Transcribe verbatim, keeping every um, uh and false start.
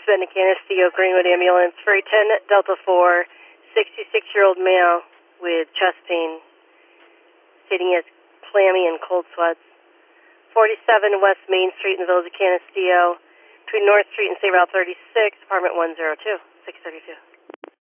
Bend to Canisteo, Greenwood Ambulance for a ten Delta four, sixty-six-year-old male with chest pain, stating he has clammy and cold sweats. forty-seven West Main Street in the Village of Canisteo, between North Street and State Route thirty-six, apartment one oh two, six thirty-two.